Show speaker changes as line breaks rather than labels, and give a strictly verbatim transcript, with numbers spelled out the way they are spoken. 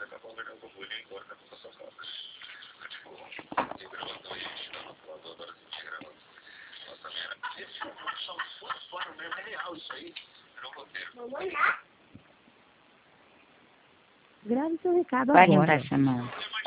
Grave seu recado
Vai
agora.
limpar essa mão.